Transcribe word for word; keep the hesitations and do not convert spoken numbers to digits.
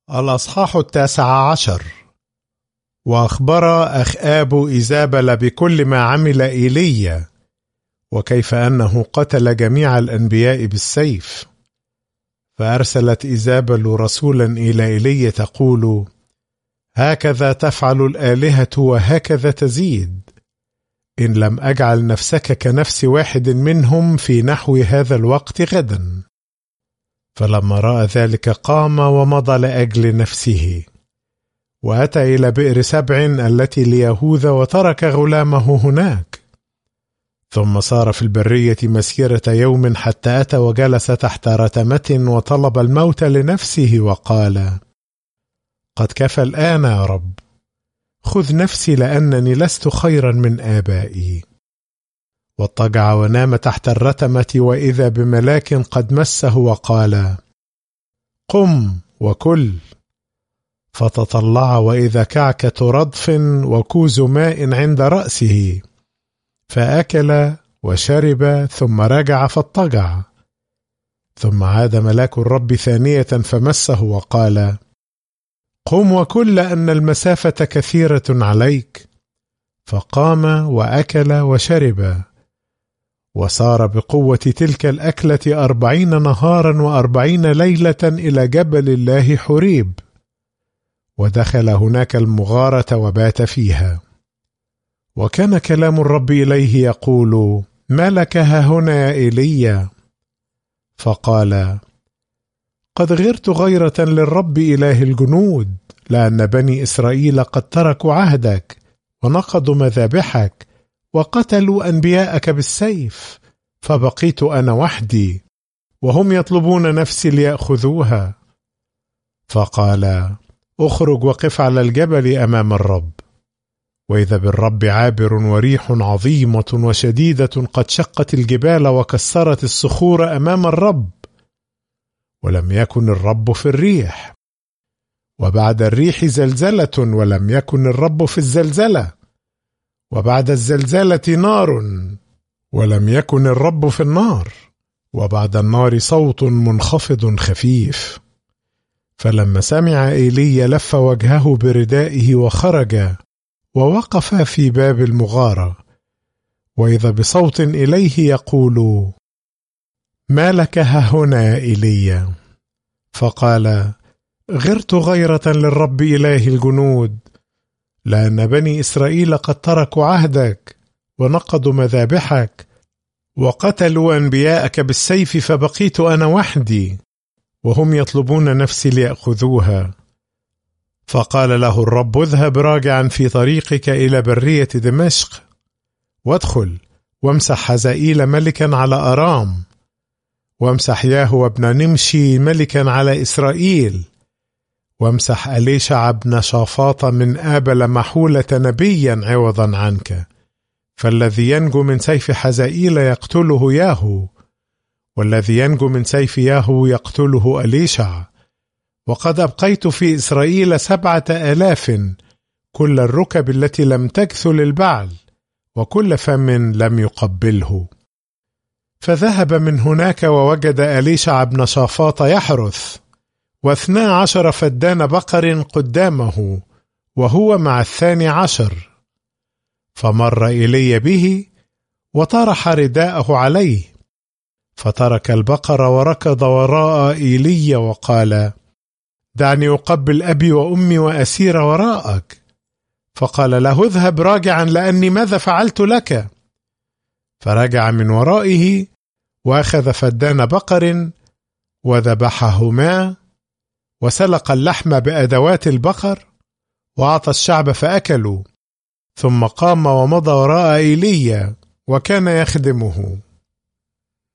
الأصحاح التاسع عشر. وأخبر أخآب إيزابل بكل ما عمل إيليا، وكيف أنه قتل جميع الأنبياء بالسيف. فأرسلت إيزابل رسولا إلى إيليا تقول: هكذا تفعل الآلهة وهكذا تزيد، إن لم أجعل نفسك كنفس واحد منهم في نحو هذا الوقت غدا. فلما رأى ذلك قام ومضى لأجل نفسه، وأتى إلى بئر سبع التي ليهوذا وترك غلامه هناك. ثم صار في البرية مسيرة يوم حتى أتى وجلس تحت رتمة وطلب الموت لنفسه وقال: قد كفى الآن يا رب، خذ نفسي لأنني لست خيرا من آبائي. واضطجع ونام تحت الرتمة، وإذا بملاك قد مسه وقال: قم وكل. فتطلع وإذا كعكة ردف وكوز ماء عند رأسه، فأكل وشرب ثم رجع فاضطجع. ثم عاد ملاك الرب ثانية فمسه وقال: قم وكل لأن المسافة كثيرة عليك. فقام وأكل وشرب، وسار بقوة تلك الأكلة أربعين نهارا وأربعين ليلة إلى جبل الله حريب، ودخل هناك المغارة وبات فيها. وكان كلام الرب إليه يقول: ما لك هاهنا يا إيليا؟ فقال: قد غرت غيرة للرب إله الجنود، لأن بني إسرائيل قد تركوا عهدك ونقضوا مذابحك وقتلوا أنبياءك بالسيف، فبقيت أنا وحدي وهم يطلبون نفسي ليأخذوها. فقال: اخرج وقف على الجبل أمام الرب. وإذا بالرب عابر وريح عظيمة وشديدة قد شقت الجبال وكسرت الصخور أمام الرب، ولم يكن الرب في الريح. وبعد الريح زلزلة، ولم يكن الرب في الزلزلة. وبعد الزلزلة نار، ولم يكن الرب في النار. وبعد النار صوت منخفض خفيف. فلما سمع إيليا لف وجهه بردائه وخرج ووقف في باب المغارة، وإذا بصوت إليه يقول: ما لك هاهنا يا إيليا؟ فقال: غرت غيرة للرب إله الجنود، لأن بني إسرائيل قد تركوا عهدك ونقضوا مذابحك وقتلوا أنبياءك بالسيف، فبقيت أنا وحدي وهم يطلبون نفسي ليأخذوها. فقال له الرب: اذهب راجعا في طريقك إلى برية دمشق، وادخل وامسح حزائيل ملكا على أرام، وامسح ياهو ابن نمشي ملكا على إسرائيل، وامسح أليشع ابن شافاط من آبل محولة نبيا عوضا عنك. فالذي ينجو من سيف حزائيل يقتله ياهو، والذي ينجو من سيف ياهو يقتله أليشع. وقد أبقيت في إسرائيل سبعة آلاف، كل الركب التي لم تكثل البعل، وكل فم لم يقبله. فذهب من هناك ووجد أليشع بن شافاط يحرث، واثنا عشر فدان بقر قدامه، وهو مع الثاني عشر. فمر إلي به وطرح رداءه عليه، فترك البقر وركض وراء إيليا وقال: دعني أقبل أبي وأمي وأسير وراءك. فقال له: اذهب راجعا، لأني ماذا فعلت لك؟ فرجع من ورائه وأخذ فدان بقر وذبحهما، وسلق اللحم بأدوات البقر، وأعطى الشعب فأكلوا. ثم قام ومضى وراء إيليا وكان يخدمه.